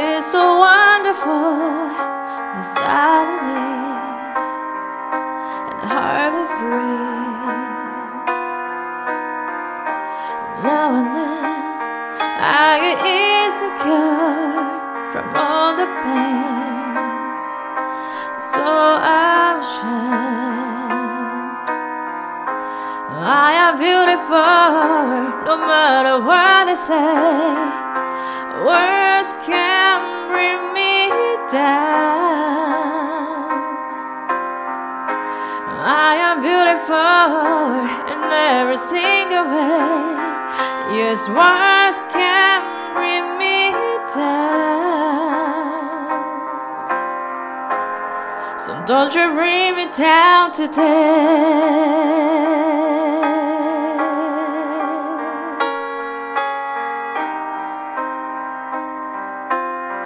is so wonderful, that suddenly and hard to breathe. Now and then I get insecure from all the pain, so ashamed. I am beautiful, no matter what they say. Words can bring me down. I am beautiful in every single way. Yes, words can bring me down. So don't you bring me down today.